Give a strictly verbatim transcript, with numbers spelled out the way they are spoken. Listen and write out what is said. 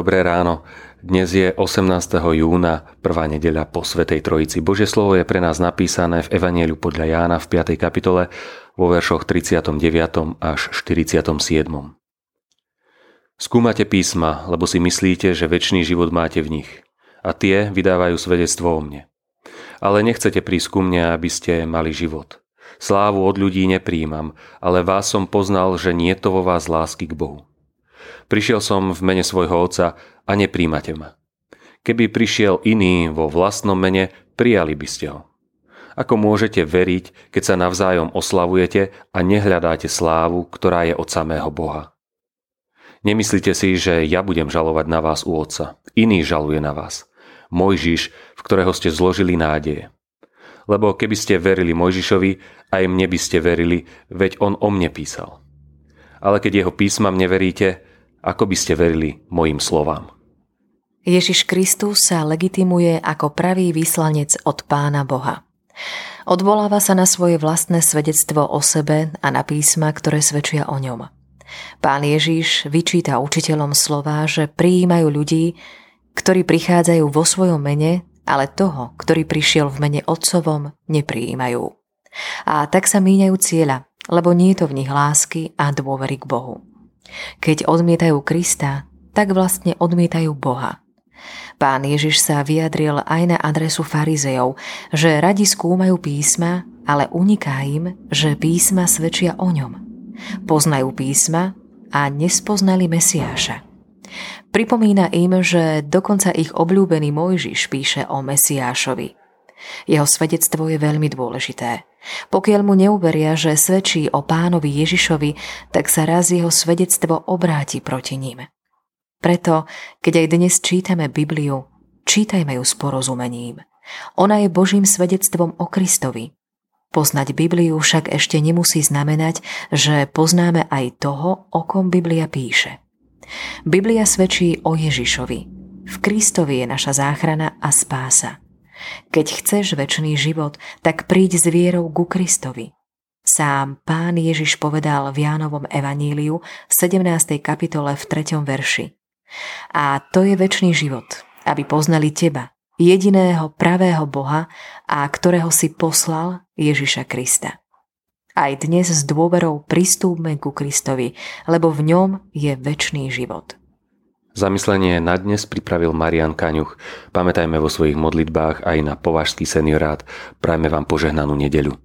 Dobré ráno. Dnes je osemnásteho júna, prvá nedeľa po Svätej Trojici. Božie slovo je pre nás napísané v Evanjeliu podľa Jána v piatej kapitole vo veršoch tridsiatom deviatom až štyridsiatom siedmom. Skúmate písma, lebo si myslíte, že večný život máte v nich. A tie vydávajú svedectvo o mne. Ale nechcete prísť ku mne, aby ste mali život. Slávu od ľudí nepríjmam, ale vás som poznal, že nie je to vo vás lásky k Bohu. Prišiel som v mene svojho Otca a nepríjmate ma. Keby prišiel iný vo vlastnom mene, prijali by ste ho. Ako môžete veriť, keď sa navzájom oslavujete a nehľadáte slávu, ktorá je od samého Boha? Nemyslíte si, že ja budem žalovať na vás u Otca. Iný žaluje na vás. Mojžiš, v ktorého ste zložili nádeje. Lebo keby ste verili Mojžišovi, aj mne by ste verili, veď on o mne písal. Ale keď jeho písmam neveríte, ako by ste verili mojim slovám? Ježiš Kristus sa legitimuje ako pravý vyslanec od Pána Boha. Odvoláva sa na svoje vlastné svedectvo o sebe a na písma, ktoré svedčia o ňom. Pán Ježiš vyčíta učiteľom slová, že prijímajú ľudí, ktorí prichádzajú vo svojom mene, ale toho, ktorý prišiel v mene Otcovom, neprijímajú. A tak sa míňajú cieľa, lebo nie je to v nich lásky a dôvery k Bohu. Keď odmietajú Krista, tak vlastne odmietajú Boha. Pán Ježiš sa vyjadril aj na adresu farizejov, že radi skúmajú písma, ale uniká im, že písma svedčia o ňom. Poznajú písma a nespoznali Mesiáša. Pripomína im, že dokonca ich obľúbený Mojžiš píše o Mesiášovi. Jeho svedectvo je veľmi dôležité. Pokiaľ mu neuveria, že svedčí o Pánovi Ježišovi, tak sa raz jeho svedectvo obráti proti ním. Preto, keď aj dnes čítame Bibliu, čítajme ju s porozumením. Ona je Božím svedectvom o Kristovi. Poznať Bibliu však ešte nemusí znamenať, že poznáme aj toho, o kom Biblia píše. Biblia svedčí o Ježišovi. V Kristovi je naša záchrana a spása. Keď chceš večný život, tak príď s vierou ku Kristovi. Sám Pán Ježiš povedal v Jánovom evaníliu v sedemnástej kapitole v treťom verši. A to je večný život, aby poznali teba, jediného pravého Boha, a ktorého si poslal, Ježiša Krista. Aj dnes s dôverou pristúpme ku Kristovi, lebo v ňom je večný život. Zamyslenie na dnes pripravil Marián Kaňuch. Pamätajme vo svojich modlitbách aj na považský seniorát. Prajme vám požehnanú nedeľu.